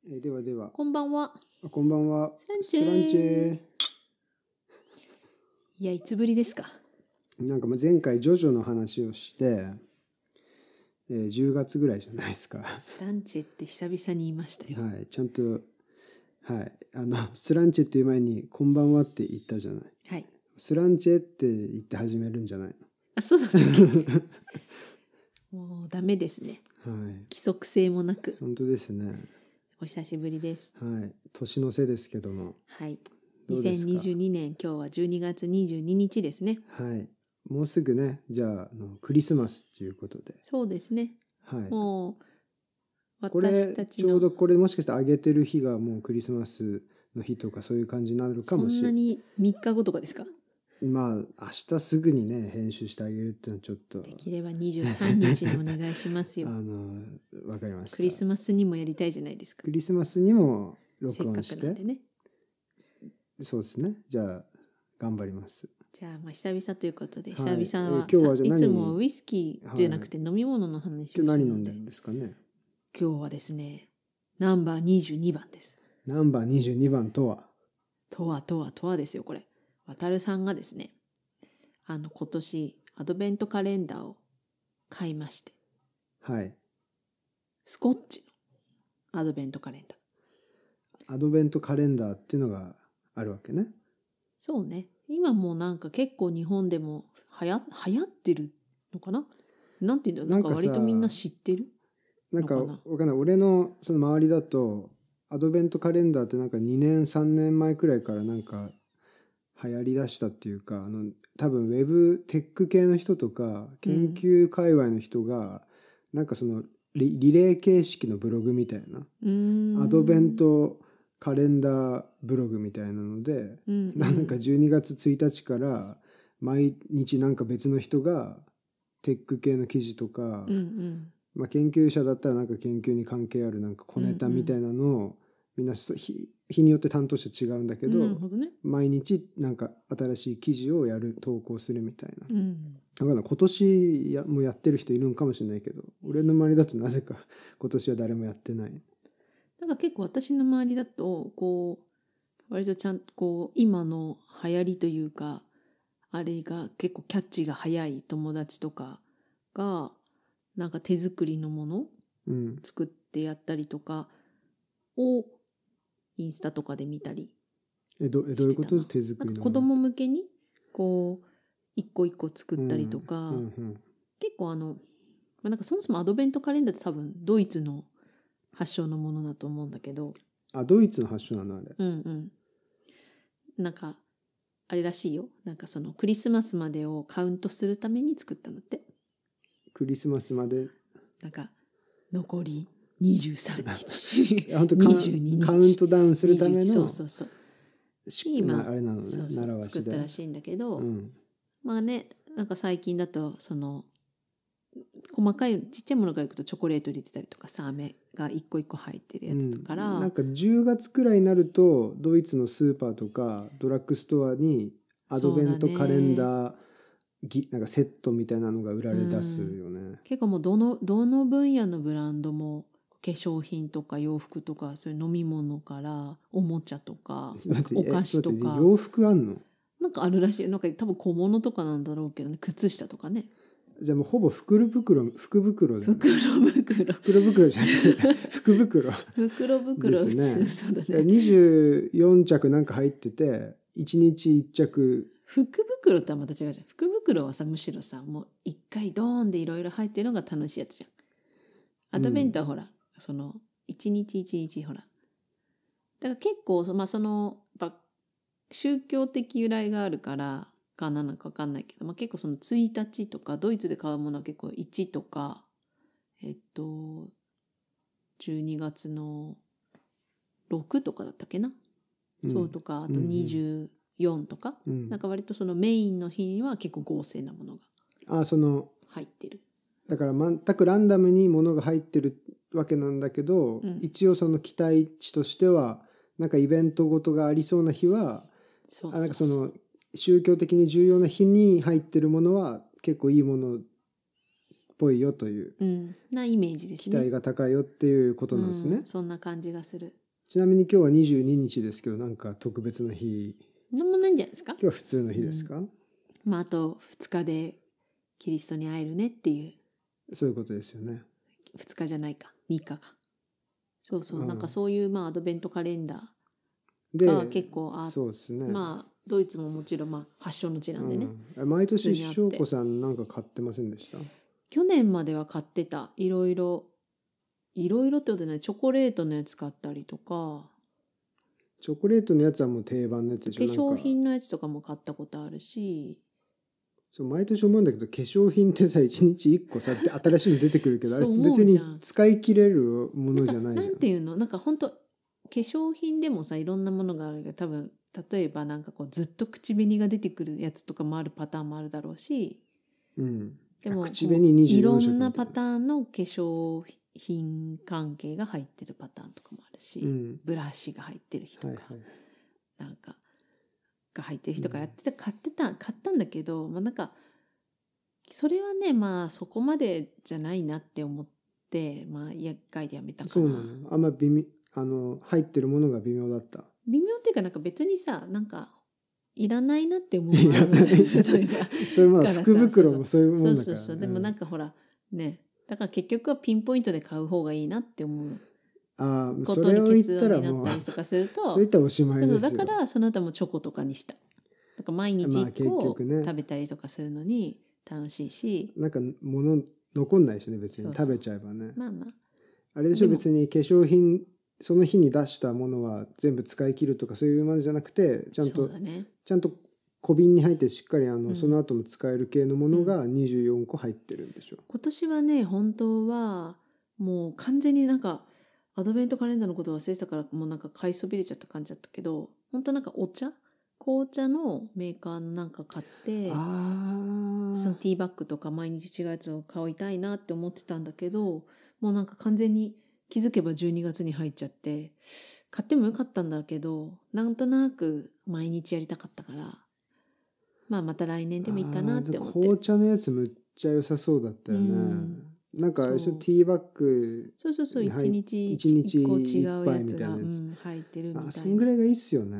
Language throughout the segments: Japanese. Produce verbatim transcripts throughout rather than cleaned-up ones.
えーではでは、 こんばんは。 あこんばんは。 スランチェースランチェー。 いや、いつぶりですか。 なんかまあ前回ジョジョの話をして、えーじゅうがつぐらいじゃないですか。 スランチェって久々に言いましたよ。 はい、ちゃんと、はい、あのスランチェっていう前にこんばんはって言ったじゃない。 はい。 スランチェって言って始めるんじゃないあ、そうだったっけもうダメですね。 の。はい、 規則性もなく。 本当ですね。 お久しぶりです。 はい、年の瀬ですけども。 はい。 どうですかにせんにじゅうにねん、今日はじゅうにがつにじゅうににちですね。 はい、もうすぐね、じゃあ、あのクリスマスということで。 そうですね。 はい。 もう、 これ私たちの、 ちょうどこれもしかして上げてる日がもうクリスマスの日とかそういう感じになるかそんもしれない。 なにみっかごとかですか。 まあ明日すぐにね編集してあげるっていうのはちょっとできればにじゅうさんにちにお願いしますあよ。 のわかりました。 クリスマスにもやりたいじゃないですか。 クリスマスにもせっか録音してくなんでね。 そうですね。じゃあ頑張ります。 じゃあまあ久々ということで、 はい久々はえー今日はじゃあ何さいつもウイスキーじゃなくて飲み物の話をす今日るので、 何飲んでるんですかね。 今日はですねナンバーにじゅうにばんです。 ナンバーにじゅうにばんとは。 とはとはとはですよ。これ渡るさんがですね、あの今年アドベントカレンダーを買いまして、 はい。 スコッチのアドベントカレンダー。 アドベントカレンダーっていうのがあるわけね。 そうね、今もうなんか結構日本でもはや流行ってるのかな、なんていうんだろう、なんか割とみんな知ってるなんかのかな。 わかんない俺のその周りだとアドベントカレンダーってなんかにねんさんねんまえくらいからなんか流行りだしたっていうか、あの多分ウェブテック系の人とか研究界隈の人がなんかそのリ、リレー形式のブログみたいなうーんアドベントカレンダーブログみたいなので、 うんうんなんかじゅうにがつついたちから毎日なんか別の人がテック系の記事とか、 うんうんまあ、研究者だったらなんか研究に関係あるなんか小ネタみたいなのをみんなそ日日によって担当者違うんだけど、 なるほどね。 毎日なんか新しい記事をやる投稿するみたいな、 うんだから今年やもうやってる人いるんかもしれないけど、俺の周りだとなぜか今年は誰もやってない。 なんか結構私の周りだとこう割とちゃんとこう今の流行りというかあれが結構キャッチが早い友達とかがなんか手作りのものうん作ってやったりとかをインスタとかで見たりえどえどういうことしてたな。 手作りのなんか子供向けにこう一個一個作ったりとか、 うんうん結構あの、まあ、なんかそもそもアドベントカレンダーって多分ドイツの発祥のものだと思うんだけど、 あドイツの発祥なのあれ。 うんうんなんかあれらしいよ。なんかそのクリスマスまでをカウントするために作ったんだって。 クリスマスまでなんか残りにじゅうさんにち本当カウンにじゅうににちカウントダウンするためのにじゅういちそうそうそうし今あれなのね、 そうそう習わしで作ったらしいんだけど、 うんまあね、なんか最近だとその細かいちっちゃいものからいくとチョコレート入れてたりとかさ、飴が一個一個入ってるやつとから、 うん、なんかじゅうがつくらいになるとドイツのスーパーとかドラッグストアにアドベントカレンダーぎなんかセットみたいなのが売られ出すよね。 結構もうどのどの分野のブランドも化粧品とか洋服とかそういう飲み物からおもちゃとかお菓子とか洋服あんの？ なんかあるらしい。なんか多分小物とかなんだろうけどね、靴下とかね。 じゃあもうほぼ袋袋福袋で、ね、 袋袋袋袋じゃなくて福袋袋袋ですね。 普通そうだね。 にじゅうよんちゃくなんか入ってていちにちいっちゃく。 福袋とはまた違うじゃん。福袋はさ、むしろさ、もう一回ドーンでいろいろ入ってるのが楽しいやつじゃん。アドベントはほら、うん、その一日一日ほら。だから結構まあそのやっぱ宗教的由来があるからかなのか分かんないけど、まあ、結構そのついたちとかドイツで買うものは結構いちとかえっとじゅうにがつのろくとかだったっけな、うん、そうとかあとにじゅうよんとか、うん、なんか割とそのメインの日には結構合成なものがあその入ってる。 だから全くランダムにものが入ってるわけなんだけど、うん、一応その期待値としてはなんかイベントごとがありそうな日はそうそうそう、 なんかその宗教的に重要な日に入ってるものは結構いいものぽいよという、 うん、なイメージですね。 期待が高いよっていうことなんですね、 うん、そんな感じがする。 ちなみに今日はにじゅうににちですけど、なんか特別な日？ なんもないんじゃないですか。 今日は普通の日ですか？ うん、まああとふつかでキリストに会えるねっていう。 そういうことですよね。 ふつかじゃないか、みっかか。そうそう、 うん、 なんかそういうまあアドベントカレンダーでが結構あ、 そうですね、 まあドイツももちろんまあ発祥の地なんでね、 うん、毎年普通にあって翔子さんなんか買ってませんでした？ 去年までは買ってた。いろいろいろいろってことない、チョコレートのやつ買ったりとか、 チョコレートのやつはもう定番のやつでしょ。 化粧品のやつとかも買ったことあるし、 そう毎年思うんだけど、化粧品ってさいちにちいっこさって新しいの出てくるけどあれそう思う別じゃんに使い切れるものじゃないじゃん。 なんていうの、なんか本当化粧品でもさいろんなものがあるけど、多分例えばなんかこうずっと口紅が出てくるやつとかもあるパターンもあるだろうし、 うん、 でも口紅にじゅうよんしょくいろんなパターンの化粧品関係が入ってるパターンとかもあるし、 うん、 ブラシが入ってる人とか、 はいはい、 なんかが入ってる人がやってて買ってた買ったんだけど、まあなんかそれはねまあそこまでじゃないなって思って、まあ厄介でやめたかな。 そうなの。あんま微妙、あの入ってるものが微妙だった。 微妙っていうか、なんか別にさ、なんかいらないなって思うのもあるじゃん。例えばそれまあ福袋もそういうもんだから、ね、 そうそうそう。でもなんかほらね、だから結局はピンポイントで買う方がいいなって思うああ、 ことに結論になったりとかすると、 そういったらおしまいですよ。 だからその後もチョコとかにした。だから毎日いっこ食べたりとかするのに楽しいし、 なんか物残んないしね、別に。そうそう食べちゃえばね。 まあまああれでしょ、別に化粧品その日に出したものは全部使い切るとかそういうまでじゃなくて、ちゃんと、ね、ちゃんと小瓶に入ってしっかりあの、うん、その後も使える系のものがにじゅうよんこ入ってるんでしょ。 今年はね本当はもう完全になんかアドベントカレンダーのことを忘れてたから、もうなんか買いそびれちゃった感じだったけど、本当なんかお茶紅茶のメーカーのなんか買って、あそのティーバッグとか毎日違うやつを買いたいなって思ってたんだけど、もうなんか完全に気づけばじゅうにがつに入っちゃって、買ってもよかったんだけど、なんとなく毎日やりたかったから、まあまた来年でもいいかなって思って。 紅茶のやつむっちゃ良さそうだったよね。うんなんかティーバッグそうそうそう、一日一個違うやつが、うん、入ってるみたいな。 あ、そんぐらいがいいっすよね。うん、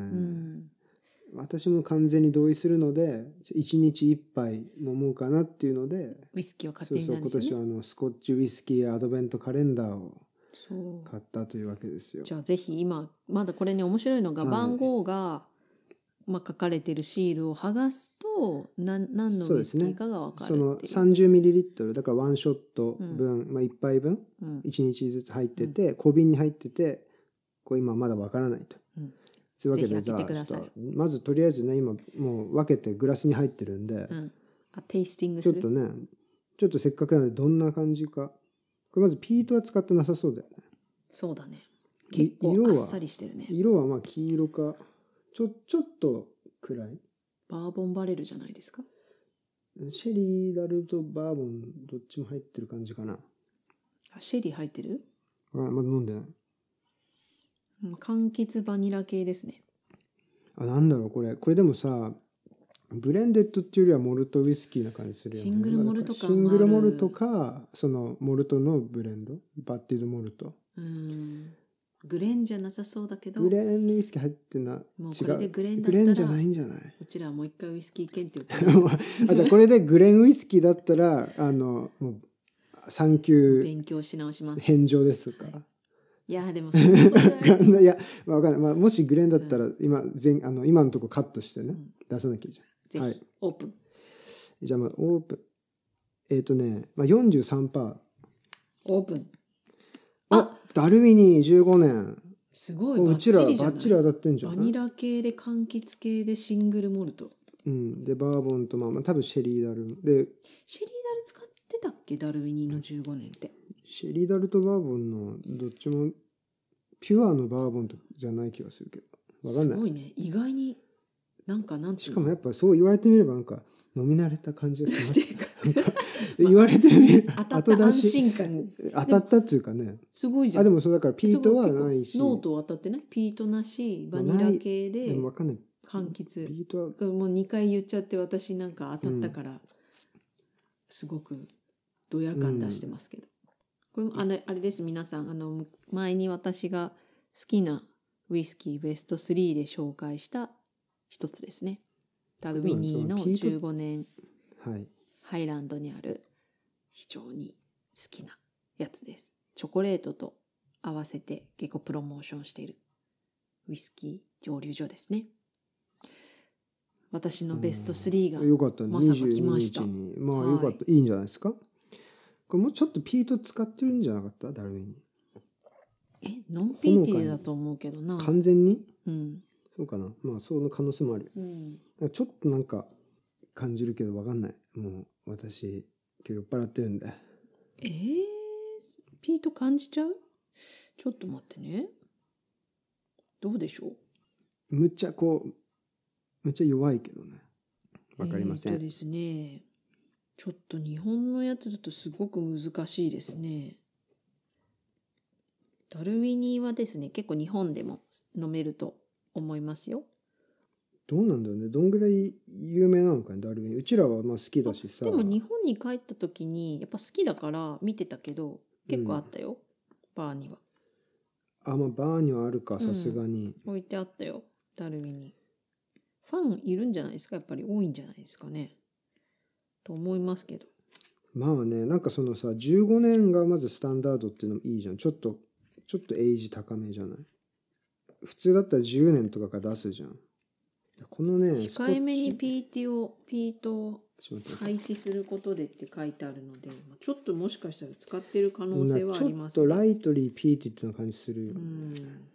私も完全に同意するので、一日一杯飲もうかなっていうので、 ウイスキーを買ってみたんですよね。 そうそう、今年はあのスコッチウイスキーアドベントカレンダーを買ったというわけですよ。 じゃあぜひ今まだこれね面白いのが、番号が、まあ、書かれてるシールを剥がすと何何のウイスキーかが分かるっていう。 その さんじゅうミリリットル だからワンショット分、うんまあ、いっぱいぶん、うん、いちにちずつ入ってて、うん、小瓶に入ってて、これ今まだ分からないと。うんというわけで、じゃあまずとりあえずね、今もう分けてグラスに入ってるんで、うん、 あテイスティングする。 ちょっとね、ちょっとせっかくなのでどんな感じか。これまずピートは使ってなさそうだよね。 そうだね。結構あっさりしてるね。 色は、色はまあ黄色かちょちょっと暗い。 バーボンバレルじゃないですか。 シェリーダルとバーボンどっちも入ってる感じかな。 あ、シェリー入ってる？ あ、まだ飲んでない。 柑橘バニラ系ですね。 あ、なんだろうこれ。これでもさ、ブレンデッドっていうよりはモルトウイスキーな感じするよね。 シングルモルトか。 シングルモルトか、そのモルトのブレンド、バッティドモルト。 うん。グレンじゃなさそうだけど。 グレンウイスキー入ってな。 もうこれでグレンだったら。 グレンじゃないんじゃない？ うちらはもう一回ウイスキー検定を取る。 あ、じゃあこれでグレンウイスキーだったら、あの、もう産休。 勉強し直します。 返上ですか。はい、 いやでもそんなことない。 いや、まあ、わかんない。まあ、もしグレンだったら今、全あの今のところカットしてね、うん、出さなきゃいいじゃん。 ぜひ、はい、オープン。 じゃあまあオープン。えっ、ー、とね、まあ、よんじゅうさんパーセント。 オープン。 あ、ダルウィニーじゅうごねん。 すごい。 うちらバッチリ当たってんじゃん。 バニラ系で柑橘系でシングルモルト。 うん。でバーボンとまあまあ多分シェリーダルで。 シェリーダル使ってたっけ、ダルウィニーのじゅうごねんって。 シェリーダルとバーボンのどっちもピュアのバーボンとじゃない気がするけど。わかんない。 すごいね。意外になんかなんていうの。 しかもやっぱそう言われてみればなんか飲み慣れた感じがします。言われてみる当たった安心感。 当たったっていうかね。 すごいじゃん。 あ、でもそうだからピートはないし。 ノート当たってない？ピートなし、バニラ系で。 でもわかんない。 柑橘。 ピートはもうにかい言っちゃって私なんか当たったから、うん、すごくドヤ感出してますけど、これあれ、あれです皆さん、あの前に私が好きなウイスキーベストスリーで紹介した一つですね。ダルウィニーのじゅうごねんはいハイランドにある非常に好きなやつです。チョコレートと合わせて結構プロモーションしているウイスキー蒸留所ですね。私のベストスリーがよかったね、 まさか来ました。 にじゅうににちにまあはいよかった、いいんじゃないですか。これもうちょっとピート使ってるんじゃなかったダルウィンに。 えノンピーティーだと思うけどな。 完全にうんそうかな。まあその可能性もある。 うんちょっとなんか感じるけど分かんない。もう私今日酔っ払ってるんで。 えー、ピート感じちゃう？ちょっと待ってね。どうでしょう？ むっちゃこうむっちゃ弱いけどね。わかりません。 えーとですね、ちょっと日本のやつだとすごく難しいですね。ダルウィニーはですね、結構日本でも飲めると思いますよ。 どうなんだろうね。どんぐらい有名なのかねダルウィン。うちらはまあ好きだしさ。 でも日本に帰った時にやっぱ好きだから見てたけど結構あったよ、うん、バーには。 あ、まあバーにはあるか、さすがに、 うん、置いてあったよダルウィニー。ファンいるんじゃないですか、やっぱり多いんじゃないですかねと思いますけど。 まあね、なんかそのさじゅうごねんがまずスタンダードっていうのもいいじゃん。ちょっとちょっとエイジ高めじゃない。普通だったらじゅうねんとかから出すじゃん。このね控えめにピーティーをピートを配置することでって書いてあるので、ちょっともしかしたら使ってる可能性はありますね。 ちょっとライトリーピーティーっていう感じするよ、ね、 うん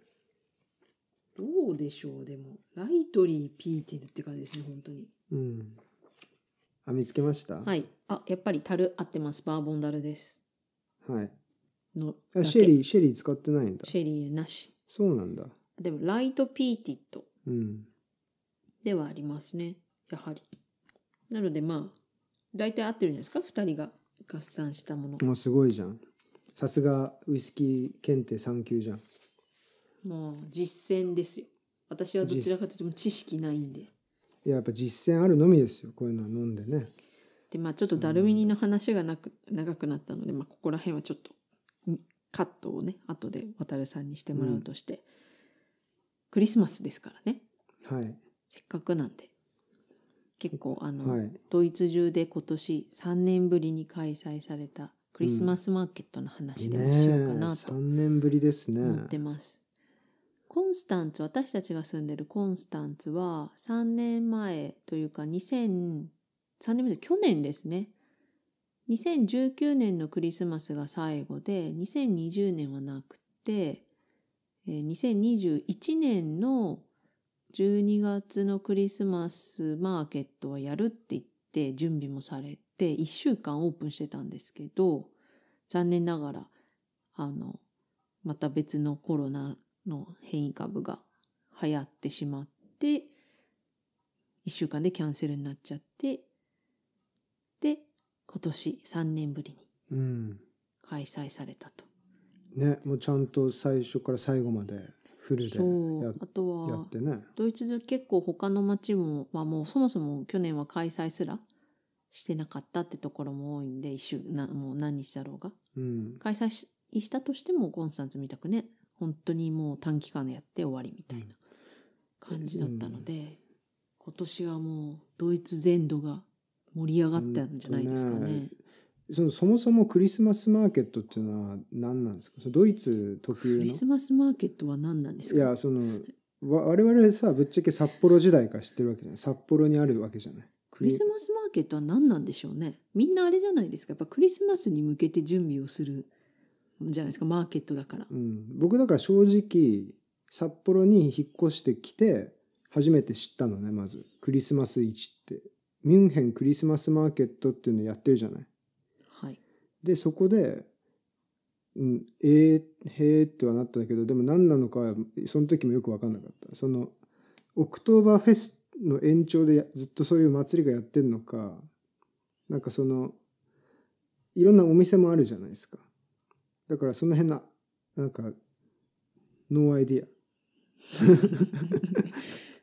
どうでしょう。でもライトリーピーティーって感じですね本当に。 うん。あ、見つけました。 はい。あ、やっぱり樽合ってます。バーボンダルです。 はい。 のあ、シェリーシェリー使ってないんだ。 シェリーなし。 そうなんだ。 でもライトピーティットではありますね、やはり。なのでまあ大体合ってるんですか、ふたりが合算したもの。 もうすごいじゃん。さすがウイスキー検定さん級じゃん。 もう実践ですよ。私はどちらかというと知識ないんで。 いや、やっぱ実践あるのみですよ、こういうのは飲んでね。 でまあちょっとダルウィニーの話がなく長くなったので、まあ、ここら辺はちょっとカットをね後で渡さんにしてもらうとして、うん、クリスマスですからね、 はい、 せっかくなんで結構あの、 はい、 ドイツ中で今年さんねんぶりに開催されたクリスマスマーケットの話でもしようかなと、 さんねんぶりですね。 思ってます。コンスタンツ、私たちが住んでるコンスタンツはさんねんまえというかにせんさんねんまえで去年ですね。にせんじゅうきゅうねんのクリスマスが最後でにせんにじゅうねんはなくて、にせんにじゅういちねんのじゅうにがつのクリスマスマーケットはやるって言って準備もされていっしゅうかんオープンしてたんですけど、残念ながらあのまた別のコロナの変異株が流行ってしまっていっしゅうかんでキャンセルになっちゃって、で今年さんねんぶりに開催されたと、 うん、ね、もうちゃんと最初から最後までフルで や, そうあとはやってね。 ドイツ中結構他の町も、まあ、もうそもそも去年は開催すらしてなかったってところも多いんで、一週なもう何日だろうが、うん、開催 し, したとしてもコンスタンツみたくね本当にもう短期間でやって終わりみたいな感じだったので、うん、今年はもうドイツ全土が盛り上がったんじゃないですかね。 そ, のそもそもクリスマスマーケットっていうのは何なんですか。ドイツ特有のクリスマスマーケットは何なんですか。 いや、その我々さぶっちゃけ札幌時代から知ってるわけじゃない。札幌にあるわけじゃない。 クリスマスマーケットは何なんでしょうね。みんなあれじゃないですか、やっぱクリスマスに向けて準備をするじゃないですか、マーケットだから、 うん、僕だから正直札幌に引っ越してきて初めて知ったのね。まずクリスマス市ってミュンヘンクリスマスマーケットっていうのやってるじゃない。 はい。 でそこで、うん、えー、へーってはなったんだけど、でも何なのかはその時もよく分かんなかった。そのオクトーバーフェスの延長でずっとそういう祭りがやってるのか、なんかそのいろんなお店もあるじゃないですか。だからその辺のなんかノーアイディア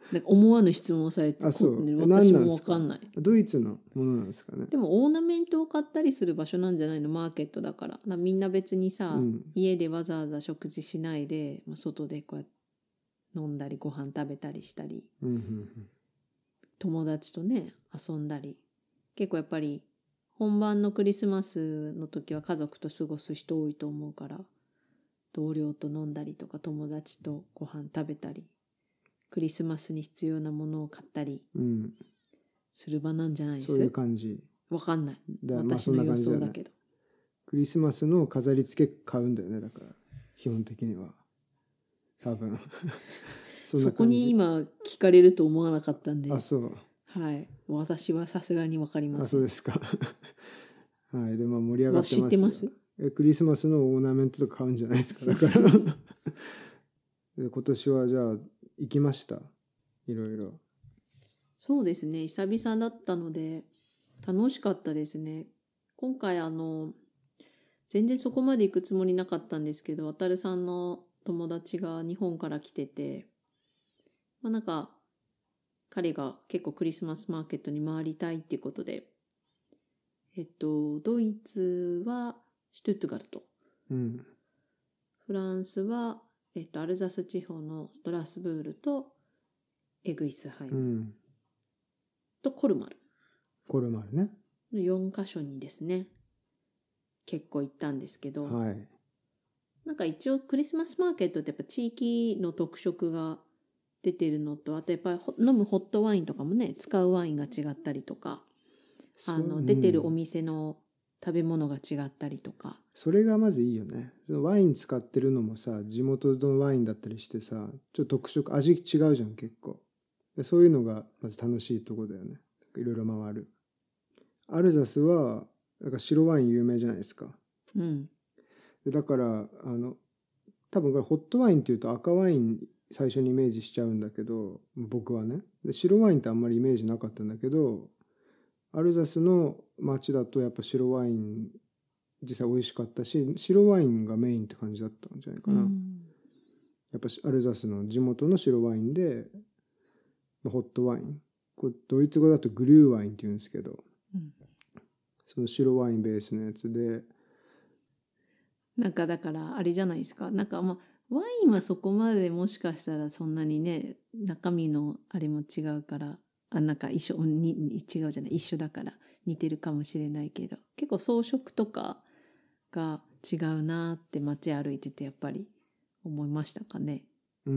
なんか思わぬ質問をされて、 あそうこ私も分かんない。 ドイツのものなんですかね。 でもオーナメントを買ったりする場所なんじゃないの、マーケットだから。なみんな別にさ、 うん、 家でわざわざ食事しないで、まあ、外でこうやって飲んだりご飯食べたりしたり、 うんうんうん、 友達とね遊んだり、結構やっぱり本番のクリスマスの時は家族と過ごす人多いと思うから、同僚と飲んだりとか友達とご飯食べたり、クリスマスに必要なものを買ったりする場なんじゃないですか、 うん、そういう感じ。 わかんない。 だ私の予想だけど、 まあクリスマスの飾り付け買うんだよね、だから基本的には多分そ, そこに今聞かれると思わなかったんで。 あ、そう。 はい。私はさすがにわかります。 あ、そうですかはい。で、まあ盛り上がってます。 知ってます？ え、クリスマスのオーナメントとか買うんじゃないですか、だからで今年はじゃあ行きました、いろいろ。 そうですね、久々だったので楽しかったですね。今回あの全然そこまで行くつもりなかったんですけど、渡さんの友達が日本から来てて、まあなんか彼が結構クリスマスマーケットに回りたいっていうことで、えっとドイツはシュトゥットガルト、 うん、 フランスは、えっと、アルザス地方のストラスブールとエグイスハイム、うん、とコルマルコルマルねのよんカ所にですね結構行ったんですけど、 はい、 なんか一応クリスマスマーケットってやっぱ地域の特色が出てるのと、あとやっぱり飲むホットワインとかもね、使うワインが違ったりとか、あの出てるお店の食べ物が違ったりとか、 それがまずいいよね。ワイン使ってるのもさ、地元のワインだったりしてさ、ちょっと特色、味違うじゃん結構。でそういうのがまず楽しいとこだよね。いろいろ回る。アルザスはなんか白ワイン有名じゃないですか。 うん、 でだからあの多分これホットワインっていうと赤ワイン最初にイメージしちゃうんだけど、僕はね。で白ワインってあんまりイメージなかったんだけど、アルザスの街だとやっぱ白ワイン実際美味しかったし、白ワインがメインって感じだったんじゃないかな。うん、やっぱアルザスの地元の白ワインで、ホットワイン、これドイツ語だとグリューワインって言うんですけど、うん、その白ワインベースのやつで、 なんかだからあれじゃないですか、なんかまあワインはそこまでもしかしたらそんなにね、中身のあれも違うから、あ、なんか一緒に違うじゃない、一緒だから似てるかもしれないけど、結構装飾とかが違うなって街歩いててやっぱり思いましたかね。 うん。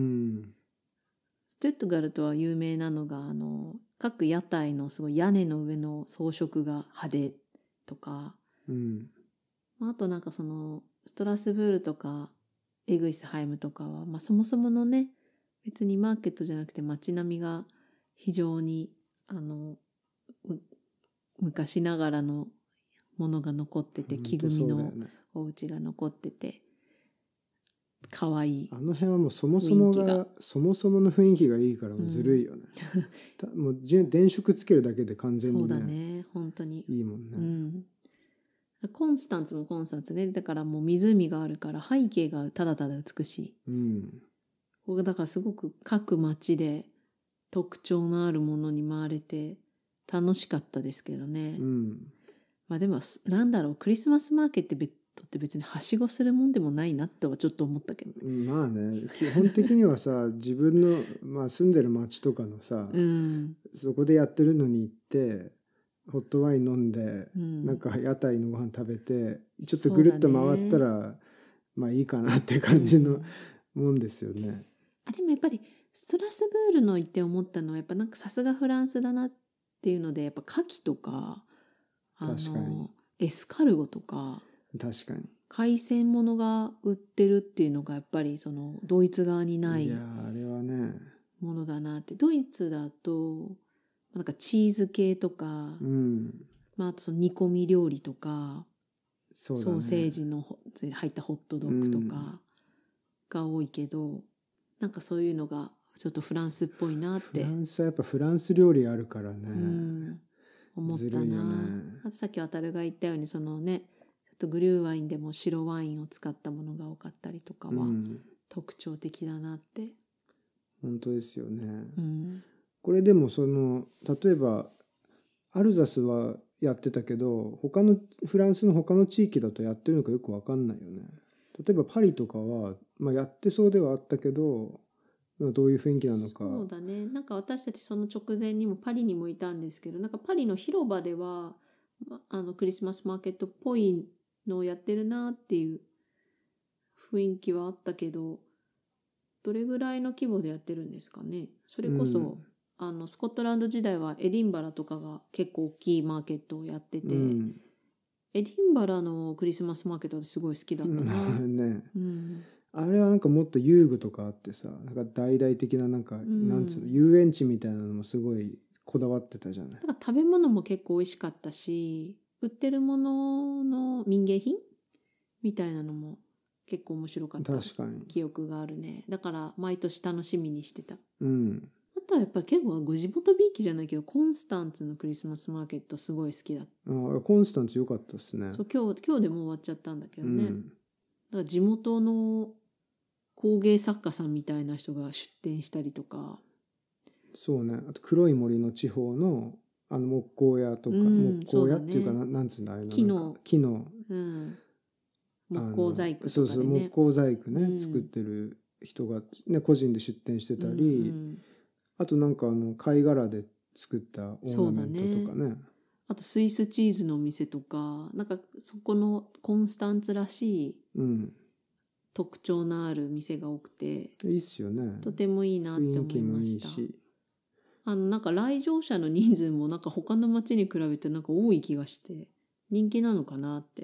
ストゥットガルトは有名なのが、あの各屋台のすごい屋根の上の装飾が派手とか、 うん、 あとなんかそのストラスブールとかエグイスハイムとかは、まあ、そもそものね、別にマーケットじゃなくて街並みが非常にあの昔ながらのものが残ってて、木組みのお家が残ってて、可愛い。 あの辺はもうそもそもがそもそもの雰囲気がいいからもうずるいよね。うん、もう電飾つけるだけで完全にね。 そうだね、本当にいいもんね。 うん。コンスタンツもコンスタンツね、だからもう湖があるから背景がただただ美しい。うん。ここだからすごく各街で特徴のあるものに回れて楽しかったですけどね。うん。まあでもなんだろう、クリスマスマーケットって別にはしごするもんでもないなとはちょっと思ったけど。 まあね、基本的にはさ自分の、まあ、住んでる町とかのさ、うん、そこでやってるのに行ってホットワイン飲んで、うん、なんか屋台のご飯食べてちょっとぐるっと回ったら、まあいいかなって感じのもんですよね。うん、 あでもやっぱりストラスブールの行って思ったのはやっぱなんかさすがフランスだなっていうので、やっぱ牡蠣とかあの確かにエスカルゴとか確かに海鮮物が売ってるっていうのがやっぱりそのドイツ側にないいやあれはねものだなって。ドイツだとなんかチーズ系とか、うんまあ、あとその煮込み料理とか、そうだね、ソーセージの入ったホットドッグとかが多いけど、うん、なんかそういうのがちょっとフランスっぽいなって。 フランスはやっぱフランス料理あるからね、うん、 思ったな。ずるいよね。あとさっき渡るが言ったようにそのね、ちょっとグリューワインでも白ワインを使ったものが多かったりとかは特徴的だなって本当ですよね。 うん、 これでもその例えばアルザスはやってたけど他のフランスの他の地域だとやってるのかよく分かんないよね。例えばパリとかは、まあ、やってそうではあったけどどういう雰囲気なのか。 そうだね。なんか私たちその直前にもパリにもいたんですけど、なんかパリの広場ではあのクリスマスマーケットっぽいのをやってるなっていう雰囲気はあったけど、どれぐらいの規模でやってるんですかね。それこそ、うん、あのスコットランド時代はエディンバラとかが結構大きいマーケットをやってて、うん、エディンバラのクリスマスマーケットはすごい好きだったな、 ね、 うん、 あれはなんかもっと遊具とかあってさ、なんか大々的ななんか、うん、なんつうの遊園地みたいなのもすごいこだわってたじゃない。 だから食べ物も結構美味しかったし、売ってるものの民芸品みたいなのも結構面白かった記憶があるね。だから毎年楽しみにしてた。 うん。 あとはやっぱり結構ご地元びいきじゃないけど、コンスタンツのクリスマスマーケットすごい好きだった。 ああ、コンスタンツ良かったですね。 そう、今日今日でもう終わっちゃったんだけどね。うん、だから地元の工芸作家さんみたいな人が出店したりとか。 そうね。あと黒い森の地方のあの木工屋とか、うん、木工屋っていうか、ね、なんつうんだあれな木の木の、 うん、木工細工とか、ね、 そうそう木工細工ね、うん、作ってる人が、ね、個人で出店してたり、うんうん、あとなんかあの貝殻で作ったオーナメントとか ね, ねあとスイスチーズのお店とか、なんかそこのコンスタンツらしい特徴のある店が多くて、 いいっすよね。 とてもいいなって思いました。雰囲気もいいし、あのなんか来場者の人数もなんか他の街に比べてなんか多い気がして人気なのかなって。 うん。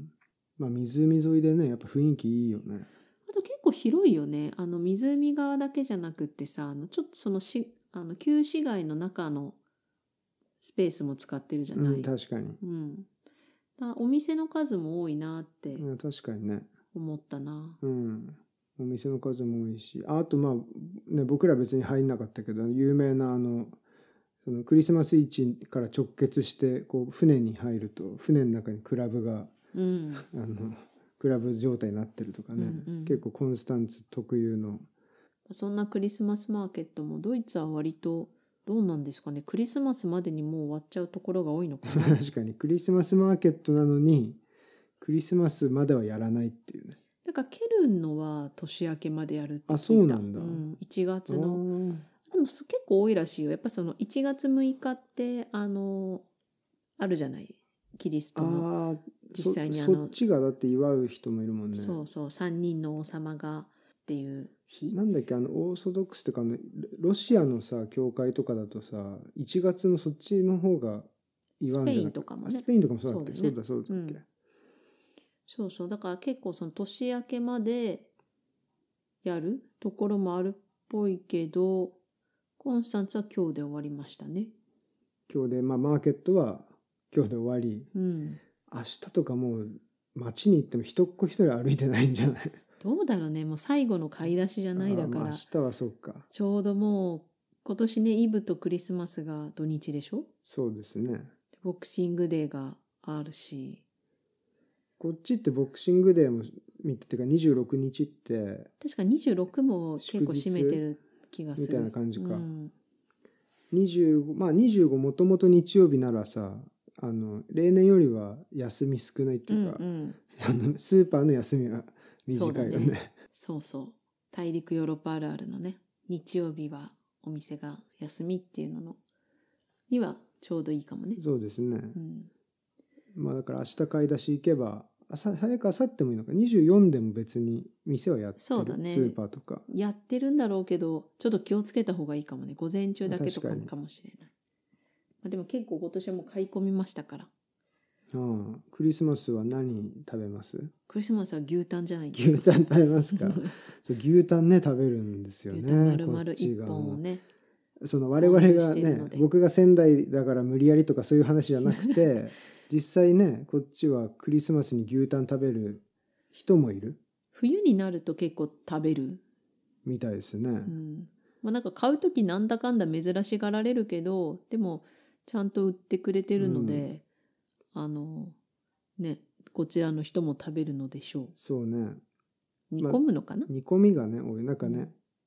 まあ湖沿いでねやっぱ雰囲気いいよね。 あと結構広いよね。あの湖側だけじゃなくってさ、あのちょっとそのしあの旧市街の中のスペースも使ってるじゃない。うん、 確かに。 うん。だお店の数も多いなってうん、確かにね。 思ったな。 うん。お店の数も多いし、あとまあね僕ら別に入んなかったけど有名なあのそのクリスマス市から直結してこう船に入ると船の中にクラブが、うん、あのクラブ状態になってるとかね、うんうん、結構コンスタンツ特有の。 そんなクリスマスマーケットもドイツは割とどうなんですかね。クリスマスまでにもう終わっちゃうところが多いのかな。 確かにクリスマスマーケットなのにクリスマスまではやらないっていうね。 なんかケルンのは年明けまでやるって聞いた。 あ、そうなんだ、 うん、いちがつの。でも結構多いらしいよ。やっぱそのいちがつむいかってあのあるじゃない、キリストの。 あ実際にあの そ, そっちがだって祝う人もいるもんね。 そうそう、さんにんの王様がっていう日なんだっけ、あのオーソドックスとかのロシアのさ教会とかだとさいちがつのそっちの方が祝うんじゃない。スペインとかもね。スペインとかもそうだっけ。そうだそうだっけ、うん、 そうそう、だから結構その年明けまでやるところもあるっぽいけど、コンスタンツは今日で終わりましたね。 今日で、まあマーケットは今日で終わり、 うん、 明日とかもう街に行っても一っ子一人歩いてないんじゃない？ どうだろうね。もう最後の買い出しじゃないだから。 まあ、明日はそっか。 ちょうどもう今年ね、イブとクリスマスが土日でしょ？ そうですね。 ボクシングデーがあるし。 こっちってボクシングデーも見ててかにじゅうろくにちって確かにじゅうろくも結構占めてる気がするみたいな感じか、うん、 にじゅうごまあにじゅうごもともと日曜日ならさあの例年よりは休み少ないっていうか、 うんうん、 あのスーパーの休みは短いよね。そうだね。 そうそう大陸ヨーロッパあるあるのね、日曜日はお店が休みっていうののにはちょうどいいかもね。 そうですね、 うん、 まあだから明日買い出し行けば朝早く明後日もいいのか、にじゅうよんでも別に店はやってる。 そうだね、 スーパーとかやってるんだろうけどちょっと気をつけた方がいいかもね。午前中だけとかかもしれない。まあ、でも結構今年はもう買い込みましたから。 ああ、クリスマスは何食べます？ クリスマスは牛タンじゃない。 牛タン食べますか？そう牛タンね食べるんですよね。 牛タン丸々一本をね。 その我々がね、僕が仙台だから無理やりとかそういう話じゃなくて実際ねこっちはクリスマスに牛タン食べる人もいる。 冬になると結構食べるみたいですね、 うんまあ、なんか買う時なんだかんだ珍しがられるけどでもちゃんと売ってくれてるので、うん、あのねこちらの人も食べるのでしょう。 そうね。 煮込むのかな、 まあ、煮込みがね多い。なんかね、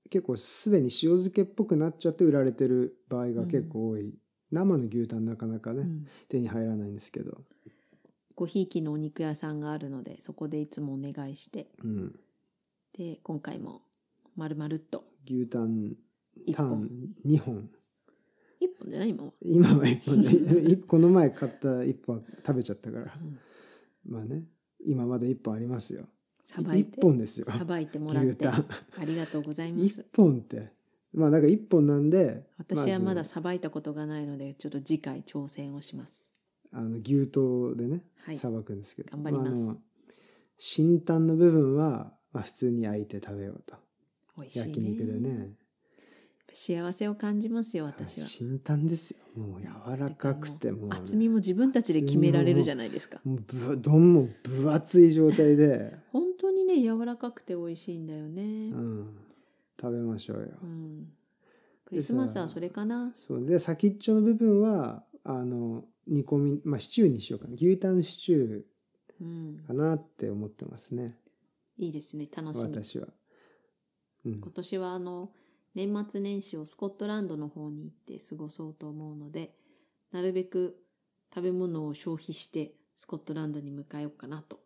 結構すでに塩漬けっぽくなっちゃって売られてる場合が結構多い、うん、生の牛タンなかなかね、うん、手に入らないんですけど、 ごひいきのお肉屋さんがあるのでそこでいつもお願いして、 うん、 で今回も丸々っと牛タンタンにほんいっぽんじゃない今は今はいっぽんでこの前買ったいっぽん食べちゃったから、うん、まあね今まだいっぽんありますよ。 さばいていっぽんですよ。 さばいてもらってありがとうございます。 いっぽんってまあなんかいっぽんなんで私はまださばいたことがないのでちょっと次回挑戦をします。 あの牛刀でねさばくんですけど、 頑張ります。 まあ、あの新タンの部分は、まあ、普通に焼いて食べようと。 美味しいね。 焼肉でね幸せを感新私は、はい、 新タンですよ。もう柔らかくてもう、ね、 厚みも自分たちで決められるじゃないですか。 もうぶ丼も分厚い状態で本当にね柔らかくて美味しいんだよね、 うん、食べましょうよ、 うん、クリスマスはそれかな。 そうで先っちょの部分はあの煮込み、まあ、シチューにしようかな。牛タンシチューかなって思ってますね、 うん、いいですね。楽しみ。 私は、うん、 今年はあの年末年始をスコットランドの方に行って過ごそうと思うので、なるべく食べ物を消費してスコットランドに向かようかなと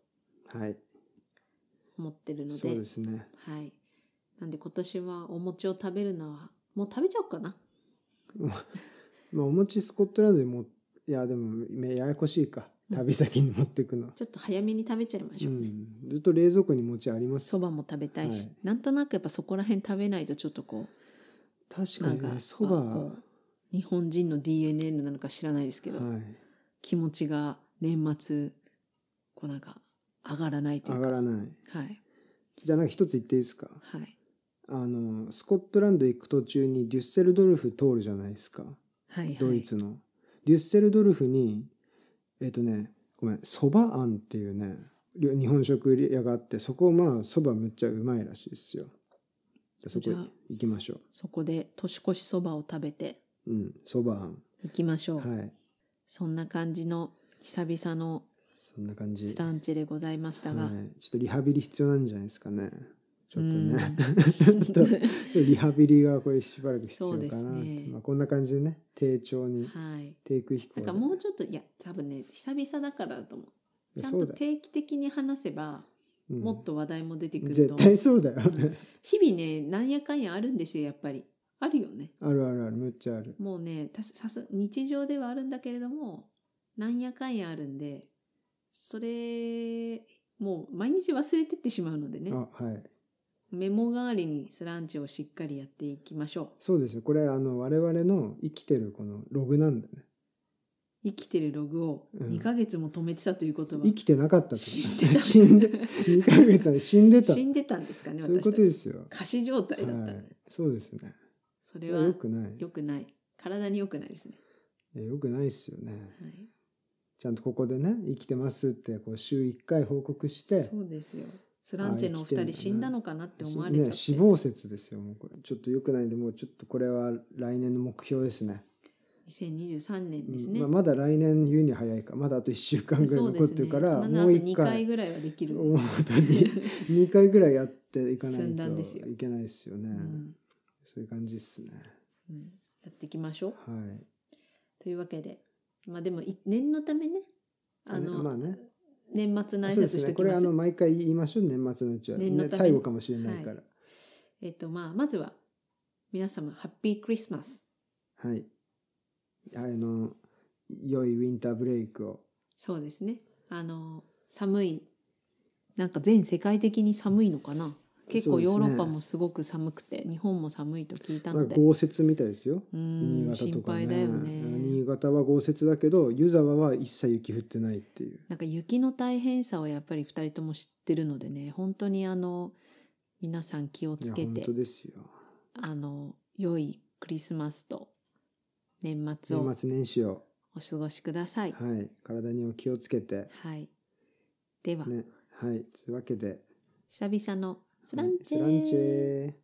思ってるので、 そうですね、 はい、なんで今年はお餅を食べるのはもう食べちゃおうかなまあお餅スコットランドにもいやでもややこしいか、旅先に持ってくの、 うん、ちょっと早めに食べちゃいましょうね、 うん、ずっと冷蔵庫に餅あります。 そばも食べたいし、はい、なんとなくやっぱそこら辺食べないとちょっとこう確かにねそば日本人の ディーエヌエー なのか知らないですけど、はい、気持ちが年末こうなんか上がらないというか上がらない、 はい、 じゃあなんか一つ言っていいですか、 はい、 あのスコットランド行く途中にデュッセルドルフ通るじゃないですか、 はいはい、 ドイツのデュッセルドルフにえっ、ー、とねごめんそば庵っていうね日本食屋があって、そこまあそばむっちゃうまいらしいですよ。そこ行きましょう。 そこで年越しそばを食べてうんそば庵行きましょう。 はい、 そんな感じの久々のそんな感じスランチェでございましたが、 はい、ちょっとリハビリ必要なんじゃないですかね。ちょっとねちょっとリハビリがこれしばらく必要かなって、ね、まあ、こんな感じでね低調に、 はい、 低空飛行なんかもうちょっといや多分ね久々だからだと思う。ちゃんと定期的に話せばもっと話題も出てくると思う、 うん、絶対そうだよね日々ねなんやかんやあるんですよ。やっぱりあるよね。 あるあるあるむっちゃある。 もうねたさす日常ではあるんだけれどもなんやかんやあるんで、それもう毎日忘れてってしまうのでね、 あ、はい、 メモ代わりにスランチをしっかりやっていきましょう。 そうですよ。これあの我々の生きてるこのログなんだね。 生きてるログをにかげつも止めてたということは、 うん、生きてなかったと死んでた死んでにかげつは死んでた死んでたんですかね。 そういうことですよ。 仮死状態だったね、はい、 そうですね。 それは良くない良くない体に良くないですね。 いや良くないですよね、 はい、 ちゃんとここでね生きてますってこう週いっかい報告して。 そうですよ。スランチェのお二人死んだのかなって思われちゃって、 ね、死亡説ですよ。もうこれちょっと良くないんで、もうちょっとこれは来年の目標ですね。 にせんにじゅうさんねんですね、 うん、まあ、まだ来年言うには早いか、まだあといっしゅうかんぐらい残ってるから、 ね、もういっかいにかいぐらいはできる。 本当ににかいぐらいやっていかないといけないですよね、うん、そういう感じですね、 うん、やっていきましょう。 はい、 というわけで、まあでも念のためね、あの、 まあね、 年末の挨拶しておきます。そうですね、 これあの毎回言いましょう。年末のうちは、ね、最後かもしれないから、はい、 えっとまあまずは皆様ハッピークリスマス。 はい、あの良いウィンターブレイクを。 そうですね、あの寒い、なんか全世界的に寒いのかな。結構ヨーロッパもすごく寒くて、日本も寒いと聞いたので、 豪雪みたいですよ。新潟とかね。 心配だよね。 新潟は豪雪だけど湯沢は一切雪降ってないっていう。 なんか雪の大変さをやっぱりふたりとも知ってるのでね、本当にあの皆さん気をつけて、 本当ですよ。 あの良いクリスマスと年末を年末年始をお過ごしください。 はい、体にお気をつけて。 はい。では、 ね、はい、というわけで久々のスランチェー、 はい、スランチェー